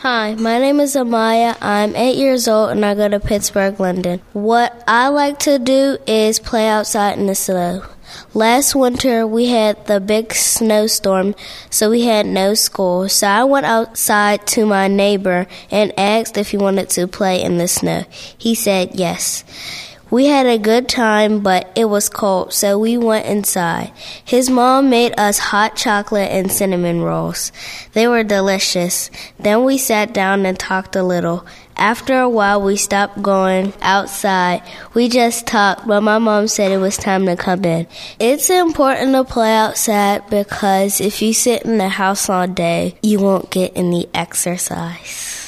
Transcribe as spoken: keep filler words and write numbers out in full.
Hi, my name is Amaya. I'm eight years old and I go to Pittsburgh, London. What I like to do is play outside in the snow. Last winter we had the big snowstorm, so we had no school. So I went outside to my neighbor and asked if he wanted to play in the snow. He said yes. We had a good time, but it was cold, so we went inside. His mom made us hot chocolate and cinnamon rolls. They were delicious. Then we sat down and talked a little. After a while, we stopped going outside. We just talked, but my mom said it was time to come in. It's important to play outside because if you sit in the house all day, you won't get any exercise.